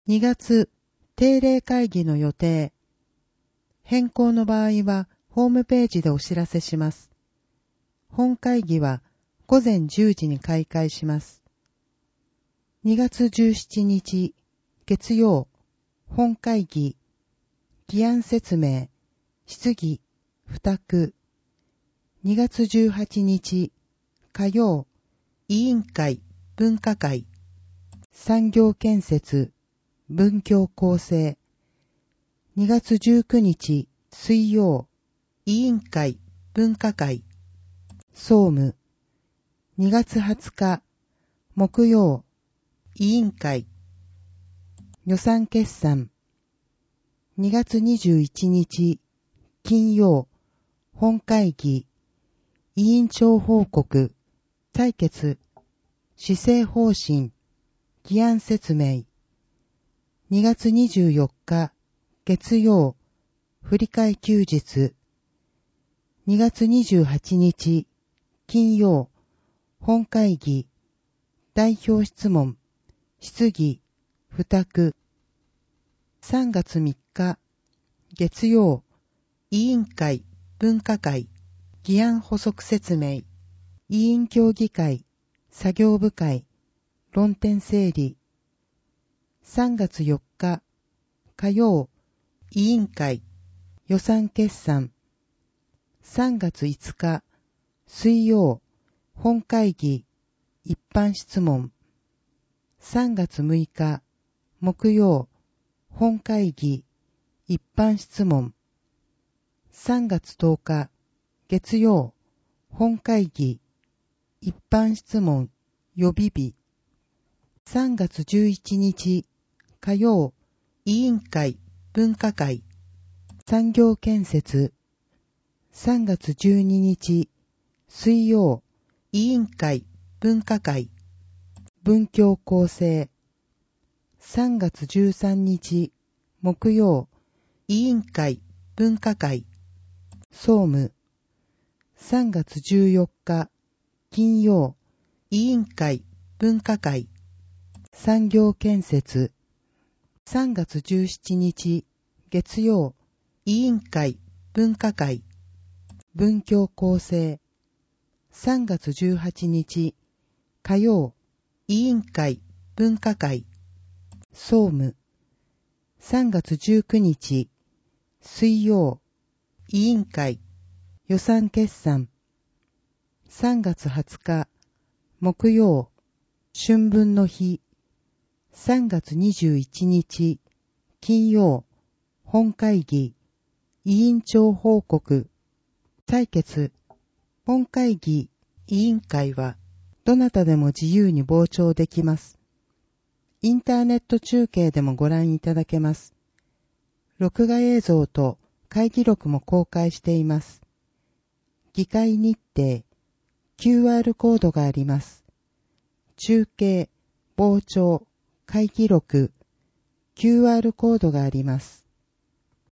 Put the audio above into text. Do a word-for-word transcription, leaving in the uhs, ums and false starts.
にがつ定例会議の予定。変更の場合はホームページでお知らせします。本会議はごぜんじゅうじに開会します。にがつじゅうしちにち月曜、本会議、議案説明、質疑、付託。にがつじゅうはちにち火曜、委員会、分科会、産業建設、文教構成。にがつじゅうくにち水曜、委員会、分科会、総務。にがつはつか木曜、委員会、予算決算。にがつにじゅういちにち金曜、本会議、委員長報告、採決、施政方針、議案説明。にがつにじゅうよっか月曜、振り替え休日。にがつにじゅうはちにち金曜、本会議、代表質問、質疑、付託。さんがつみっか月曜、委員会、分科会、議案補足説明。委員協議会、作業部会、論点整理。さんがつよっか火曜、委員会、予算決算。さんがついつか水曜、本会議、一般質問。さんがつむいか木曜、本会議、一般質問。さんがつとおか月曜、本会議、一般質問、予備日。さんがつじゅういちにち火曜、委員会、分科会、産業建設。さんがつじゅうににち水曜、委員会、分科会、文教構成。さんがつじゅうさんにち木曜、委員会、分科会、総務。さんがつじゅうよっか金曜、委員会、分科会、産業建設。さんがつじゅうしちにち月曜、委員会、分科会、文教構成。さんがつじゅうはちにち火曜、委員会、分科会、総務。さんがつじゅうくにち水曜、委員会、予算決算。さんがつはつか木曜、春分の日。さんがつにじゅういちにち金曜、本会議、委員長報告、採決。本会議、委員会はどなたでも自由に傍聴できます。インターネット中継でもご覧いただけます。録画映像と会議録も公開しています。議会日程、キューアール コードがあります。中継、傍聴、会議録、キューアール コードがあります。